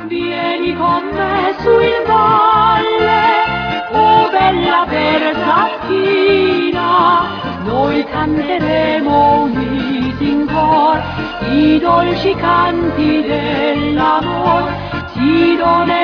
Vieni con me su in valle, oh bella Versaschina, noi canteremo uniti in cor i dolci canti dell'amor, ti doneremo